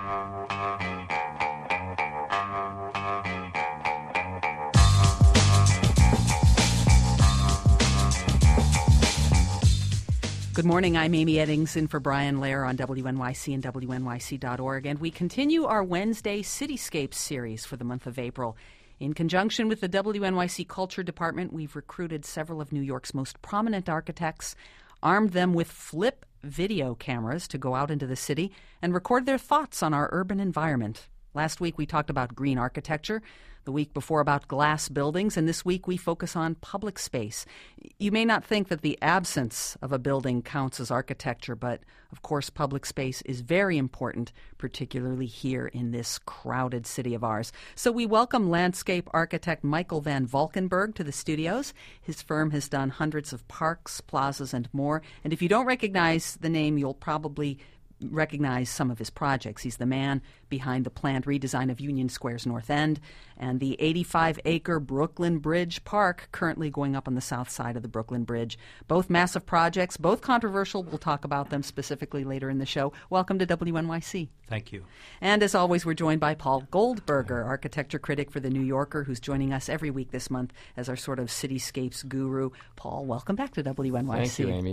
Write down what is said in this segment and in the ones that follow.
Good morning. I'm Amy Eddings in for Brian Lair on WNYC and WNYC.org. And we continue our Wednesday Cityscapes series for the month of April. In conjunction with the WNYC Culture Department, we've recruited several of New York's most prominent architects, armed them with flip video cameras to go out into the city and record their thoughts on our urban environment. Last week we talked about green architecture, the week before about glass buildings, and this week we focus on public space. You may not think that the absence of a building counts as architecture, but of course public space is very important, particularly here in this crowded city of ours. So we welcome landscape architect Michael Van Valkenburg to the studios. His firm has done hundreds of parks, plazas, and more. And if you don't recognize the name, you'll probably recognize some of his projects. He's the man behind the planned redesign of Union Square's North End and the 85-acre Brooklyn Bridge Park currently going up on the south side of the Brooklyn Bridge. Both massive projects, both controversial. We'll talk about them specifically later in the show. Welcome to WNYC. Thank you. And as always, we're joined by Paul Goldberger, architecture critic for The New Yorker, who's joining us every week this month as our sort of cityscapes guru. Paul, welcome back to WNYC. Thank you, Amy.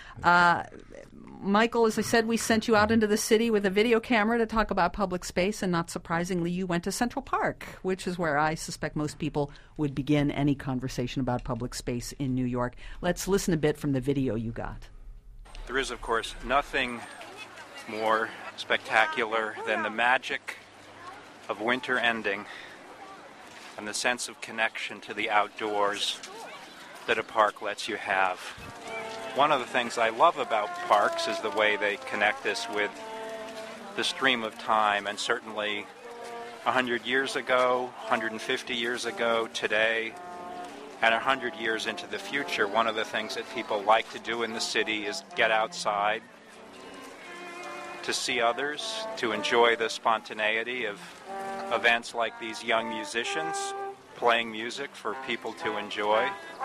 Michael, as I said, we sent you out into the city with a video camera to talk about public space, and not surprisingly, you went to Central Park, which is where I suspect most people would begin any conversation about public space in New York. Let's listen a bit from the video you got. There is, of course, nothing more spectacular than the magic of winter ending and the sense of connection to the outdoors that a park lets you have. One of the things I love about parks is the way they connect us with the stream of time, and certainly 100 years ago, 150 years ago, today, and 100 years into the future, one of the things that people like to do in the city is get outside, to see others, to enjoy the spontaneity of events like these young musicians playing music for people to enjoy.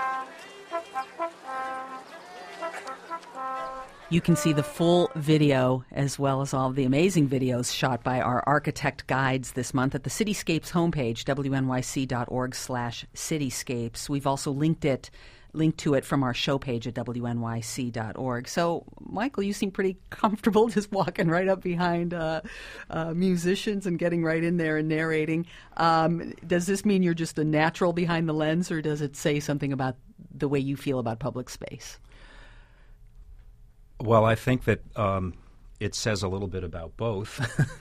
You can see the full video as well as all of the amazing videos shot by our architect guides this month at the Cityscapes homepage, wnyc.org/cityscapes. We've also linked to it from our show page at wnyc.org. So, Michael, you seem pretty comfortable just walking right up behind musicians and getting right in there and narrating. Does this mean you're just a natural behind the lens, or does it say something about the way you feel about public space? Well, I think that it says a little bit about both.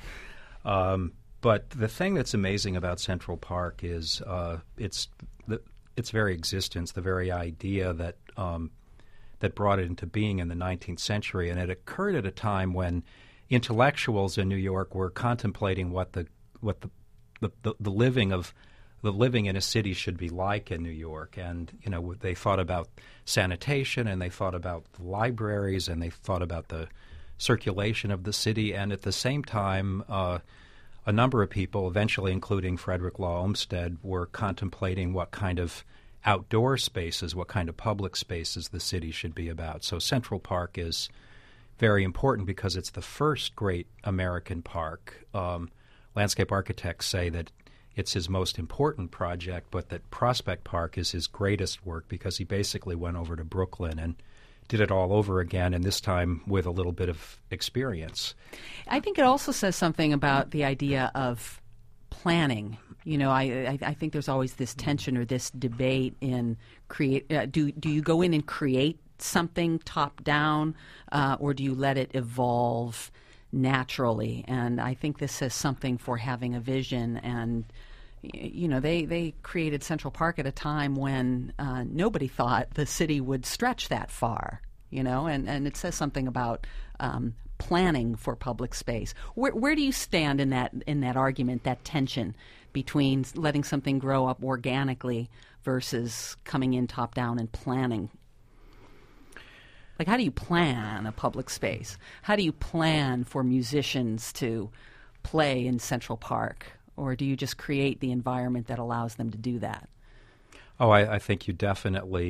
But the thing that's amazing about Central Park is its very existence, the very idea that that brought it into being in the 19th century. And it occurred at a time when intellectuals in New York were contemplating what the living in a city should be like in New York. And, you know, they thought about sanitation, and they thought about the libraries, and they thought about the circulation of the city. And at the same time, a number of people, eventually including Frederick Law Olmsted, were contemplating what kind of outdoor spaces, what kind of public spaces the city should be about. So Central Park is very important because it's the first great American park. Landscape architects say that it's his most important project, but that Prospect Park is his greatest work because he basically went over to Brooklyn and did it all over again, and this time with a little bit of experience. I think it also says something about the idea of planning. You know, I think there's always this tension or this debate in do you go in and create something top down, or do you let it evolve naturally? And I think this says something for having a vision. And you know, they created Central Park at a time when nobody thought the city would stretch that far, you know, and it says something about planning for public space. Where do you stand in that argument, that tension between letting something grow up organically versus coming in top down and planning? Like, how do you plan a public space? How do you plan for musicians to play in Central Park? Or do you just create the environment that allows them to do that? Oh, I think you definitely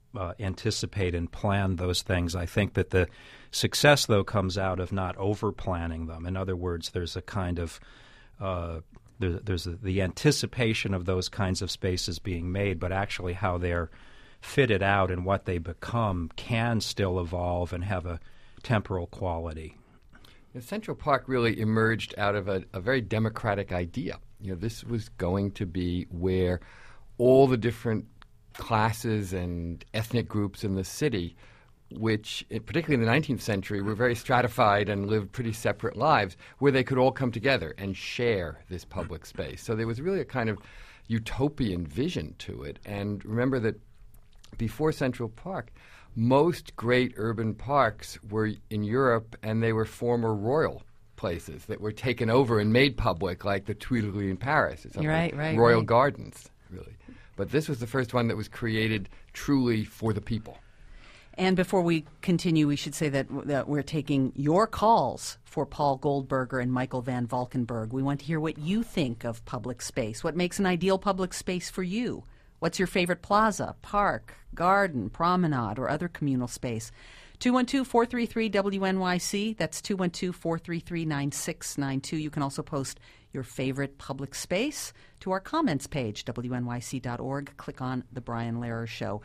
anticipate and plan those things. I think that the success, though, comes out of not over-planning them. In other words, there's a kind of there's the anticipation of those kinds of spaces being made, but actually how they're fitted out and what they become can still evolve and have a temporal quality. Central Park really emerged out of a very democratic idea. This was going to be where all the different classes and ethnic groups in the city, which, particularly in the 19th century, were very stratified and lived pretty separate lives, where they could all come together and share this public space. So there was really a kind of utopian vision to it. And remember that before Central Park, most great urban parks were in Europe, and they were former royal places that were taken over and made public, like the Tuileries in Paris or something. Right, Royal Gardens, really. But this was the first one that was created truly for the people. And before we continue, we should say that we're taking your calls for Paul Goldberger and Michael Van Valkenburg. We want to hear what you think of public space. What makes an ideal public space for you? What's your favorite plaza, park, garden, promenade, or other communal space? 212-433-WNYC. That's 212-433-9692. You can also post your favorite public space to our comments page, WNYC.org. Click on The Brian Lehrer Show.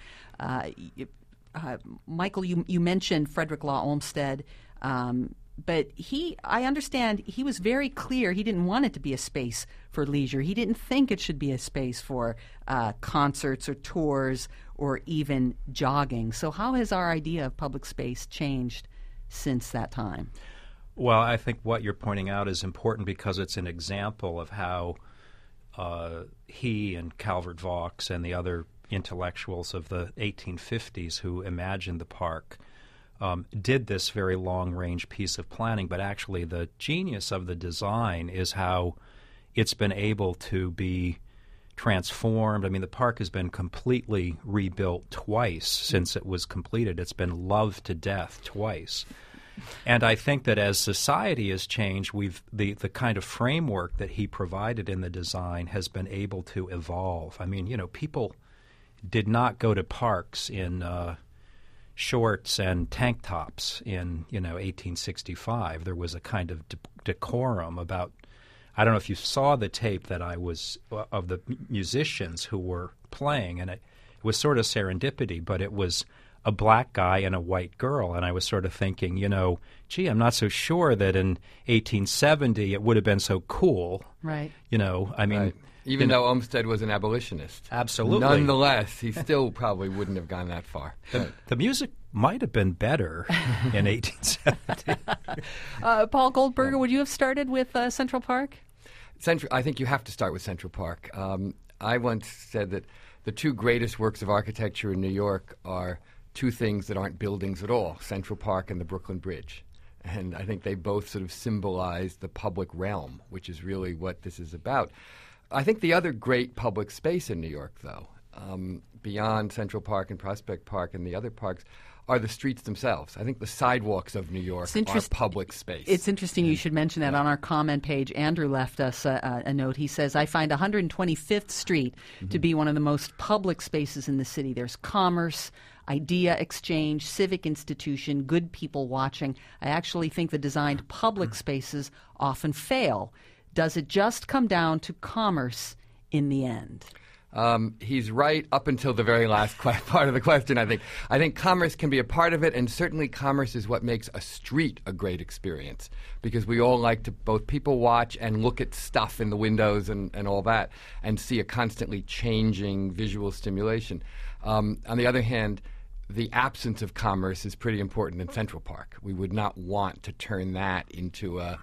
Michael, you mentioned Frederick Law Olmsted, but I understand he was very clear he didn't want it to be a space for leisure. He didn't think it should be a space for concerts or tours or even jogging. So how has our idea of public space changed since that time? Well, I think what you're pointing out is important because it's an example of how he and Calvert Vaux and the other intellectuals of the 1850s who imagined the park did this very long-range piece of planning, but actually the genius of the design is how it's been able to be transformed. I mean, the park has been completely rebuilt twice since it was completed. It's been loved to death twice. And I think that as society has changed, the kind of framework that he provided in the design has been able to evolve. I mean, people did not go to parks in shorts and tank tops in 1865. There was a kind of decorum about. I don't know if you saw the tape that I was of the musicians who were playing, and it was sort of serendipity, but it was a black guy and a white girl, and I was sort of thinking, gee, I'm not so sure that in 1870 it would have been so cool. Right. Right. Even though Olmsted was an abolitionist. Absolutely. Nonetheless, he still probably wouldn't have gone that far. The music might have been better in 1870. Paul Goldberger, would you have started with Central Park? I think you have to start with Central Park. I once said that the two greatest works of architecture in New York are two things that aren't buildings at all, Central Park and the Brooklyn Bridge. And I think they both sort of symbolize the public realm, which is really what this is about. I think the other great public space in New York, though, beyond Central Park and Prospect Park and the other parks, are the streets themselves. I think the sidewalks of New York are public space. It's interesting you should mention that. On our comment page, Andrew left us a note. He says, I find 125th Street to be one of the most public spaces in the city. There's commerce, idea exchange, civic institution, good people watching. I actually think the designed public spaces often fail. Does it just come down to commerce in the end? He's right up until the very last part of the question, I think. I think commerce can be a part of it, and certainly commerce is what makes a street a great experience, because we all like to both people watch and look at stuff in the windows and all that and see a constantly changing visual stimulation. On the other hand, the absence of commerce is pretty important in Central Park. We would not want to turn that into a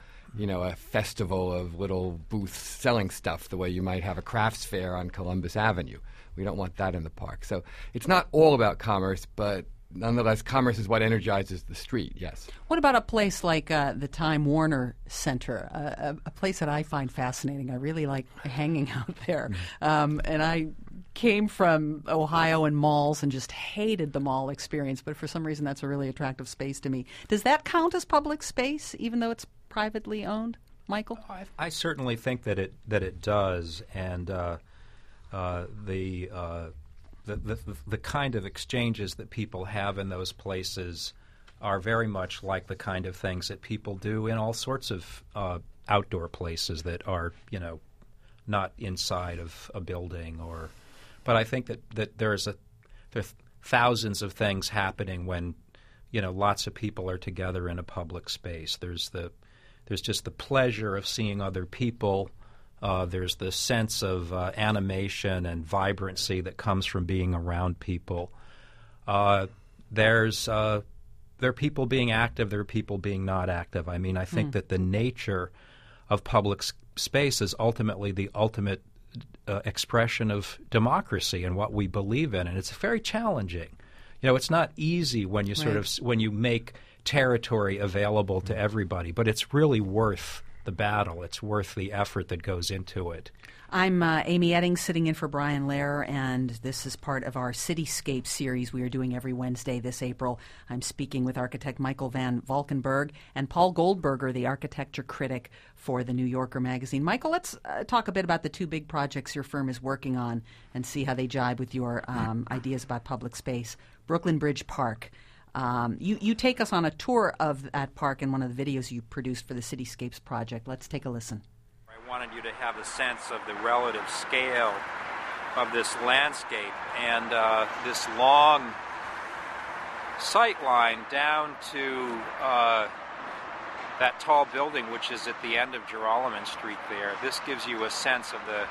festival of little booths selling stuff the way you might have a crafts fair on Columbus Avenue. We don't want that in the park. So it's not all about commerce, but nonetheless, commerce is what energizes the street, yes. What about a place like the Time Warner Center, a place that I find fascinating? I really like hanging out there. And I came from Ohio and malls and just hated the mall experience, but for some reason that's a really attractive space to me. Does that count as public space, even though it's privately owned, Michael? I certainly think that it does, and the kind of exchanges that people have in those places are very much like the kind of things that people do in all sorts of outdoor places that are, not inside of a building. But I think that there are thousands of things happening when, lots of people are together in a public space. There's just the pleasure of seeing other people. There's the sense of animation and vibrancy that comes from being around people. There are people being active. There are people being not active. I mean, I think that the nature of public space is ultimately the ultimate expression of democracy and what we believe in, and it's very challenging. It's not easy when you when you make territory available to everybody, but it's really worth the battle. It's worth the effort that goes into it. I'm Amy Eddings, sitting in for Brian Lehrer, and this is part of our Cityscape series we are doing every Wednesday this April. I'm speaking with architect Michael Van Valkenburg and Paul Goldberger, the architecture critic for the New Yorker magazine. Michael, let's talk a bit about the two big projects your firm is working on and see how they jibe with your ideas about public space. Brooklyn Bridge Park. You take us on a tour of that park in one of the videos you produced for the Cityscapes project. Let's take a listen. I wanted you to have a sense of the relative scale of this landscape and this long sight line down to that tall building which is at the end of Girolamo Street there. This gives you a sense of the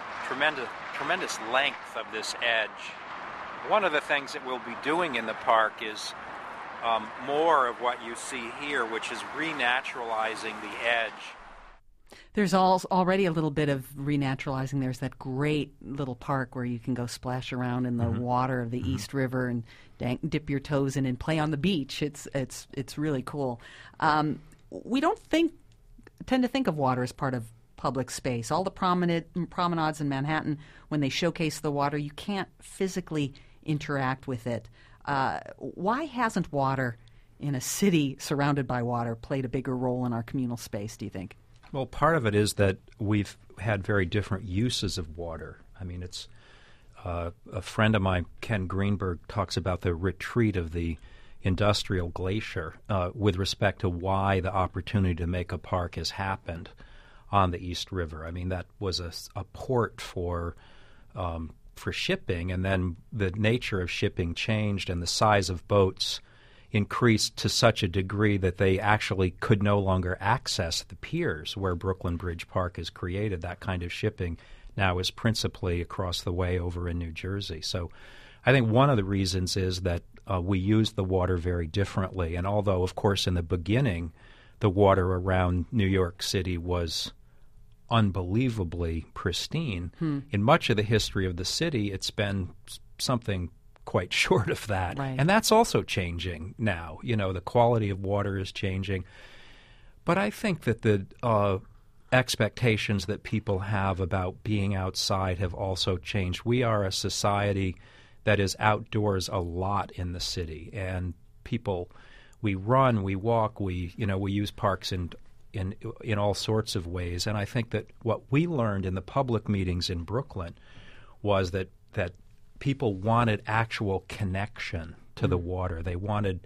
tremendous length of this edge. One of the things that we'll be doing in the park is more of what you see here, which is renaturalizing the edge. There's already a little bit of renaturalizing. There's that great little park where you can go splash around in the water of the East River and dip your toes in and play on the beach. It's really cool. We don't tend to think of water as part of public space. All the promenades in Manhattan, when they showcase the water, you can't physically interact with it. Why hasn't water in a city surrounded by water played a bigger role in our communal space, do you think? Well, part of it is that we've had very different uses of water. I mean, it's a friend of mine, Ken Greenberg, talks about the retreat of the industrial glacier with respect to why the opportunity to make a park has happened on the East River. I mean, that was a port for shipping, and then the nature of shipping changed, and the size of boats increased to such a degree that they actually could no longer access the piers where Brooklyn Bridge Park is created. That kind of shipping now is principally across the way over in New Jersey. So I think one of the reasons is that we use the water very differently. And although, of course, in the beginning, the water around New York City was unbelievably pristine, in much of the history of the city, it's been something quite short of that. Right. And that's also changing now. The quality of water is changing. But I think that the expectations that people have about being outside have also changed. We are a society that is outdoors a lot in the city, and people, we run, we walk, we use parks in all sorts of ways. And I think that what we learned in the public meetings in Brooklyn was that people wanted actual connection to the water. They wanted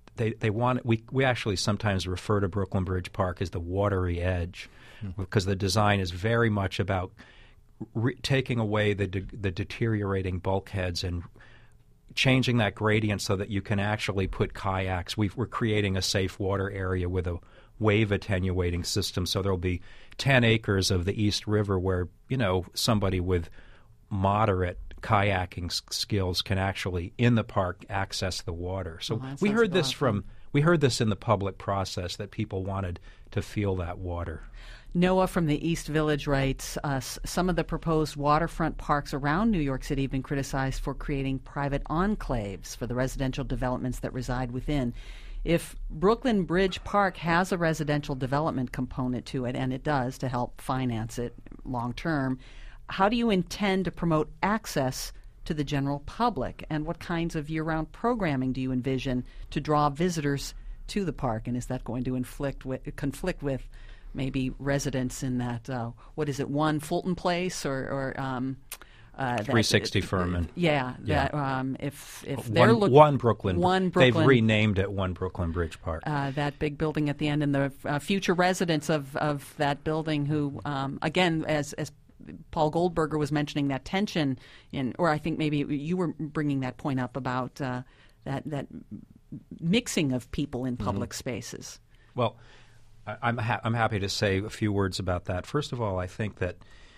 we actually sometimes refer to Brooklyn Bridge Park as the watery edge, because the design is very much about taking away the deteriorating bulkheads and changing that gradient so that you can actually put kayaks. We're creating a safe water area with a wave attenuating system, so there'll be 10 acres of the East River where somebody with moderate kayaking skills can actually in the park access the water. So we heard this in the public process, that people wanted to feel that water. Noah from the East Village writes, some of the proposed waterfront parks around New York City have been criticized for creating private enclaves for the residential developments that reside within. If Brooklyn Bridge Park has a residential development component to it, and it does to help finance it long term, how do you intend to promote access to the general public? And what kinds of year-round programming do you envision to draw visitors to the park? And is that going to conflict with maybe residents in that, one Fulton Place or that 360 Furman. Yeah. Yeah. That, if they're one Brooklyn. They've renamed it One Brooklyn Bridge Park. That big building at the end, and the future residents of that building, who again, as Paul Goldberger was mentioning, that tension or I think maybe you were bringing that point up about that mixing of people in public spaces. Well, I'm happy to say a few words about that. First of all, I think that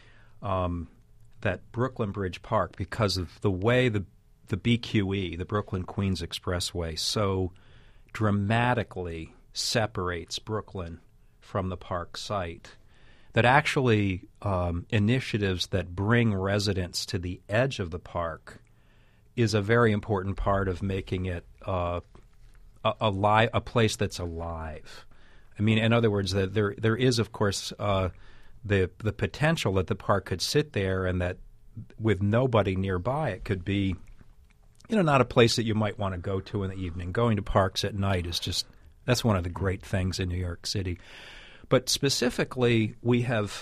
that Brooklyn Bridge Park, because of the way the BQE, the Brooklyn Queens Expressway, so dramatically separates Brooklyn from the park site, that actually initiatives that bring residents to the edge of the park is a very important part of making it a place that's alive. I mean, in other words, that there is, of course, the potential that the park could sit there, and that with nobody nearby, it could be, not a place that you might want to go to in the evening. Going to parks at night is that's one of the great things in New York City. But specifically, we have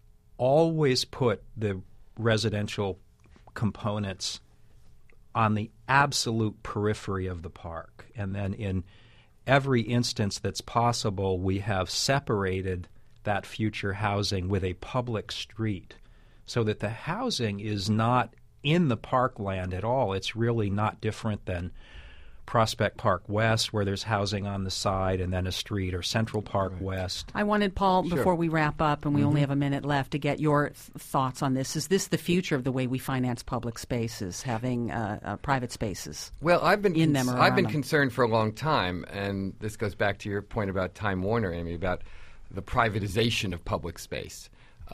always put the residential components on the absolute periphery of the park. And then in every instance that's possible, we have separated that future housing with a public street so that the housing is not in the parkland at all. It's really not different than Prospect Park West, where there's housing on the side and then a street, or Central Park West. I wanted, Paul, before we wrap up, and we only have a minute left, to get your thoughts on this. Is this the future of the way we finance public spaces, having private spaces? Well, I've been them. concerned for a long time, and this goes back to your point about Time Warner, Amy, about the privatization of public space.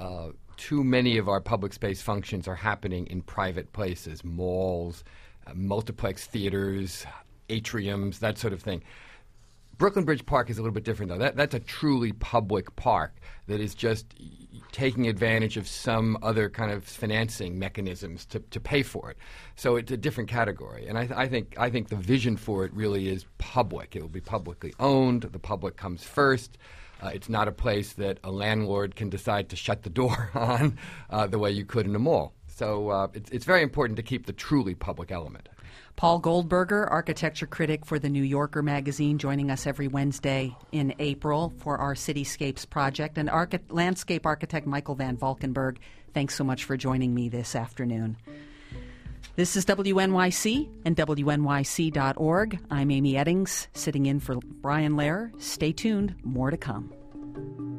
Too many of our public space functions are happening in private places, malls, multiplex theaters, atriums, that sort of thing. Brooklyn Bridge Park is a little bit different, though. That's a truly public park that is just taking advantage of some other kind of financing mechanisms to pay for it. So it's a different category. And I think the vision for it really is public. It will be publicly owned. The public comes first. It's not a place that a landlord can decide to shut the door on the way you could in a mall. So it's very important to keep the truly public element. Paul Goldberger, architecture critic for The New Yorker magazine, joining us every Wednesday in April for our Cityscapes project. And landscape architect Michael Van Valkenburg, thanks so much for joining me this afternoon. This is WNYC and WNYC.org. I'm Amy Eddings, sitting in for Brian Lehrer. Stay tuned, more to come.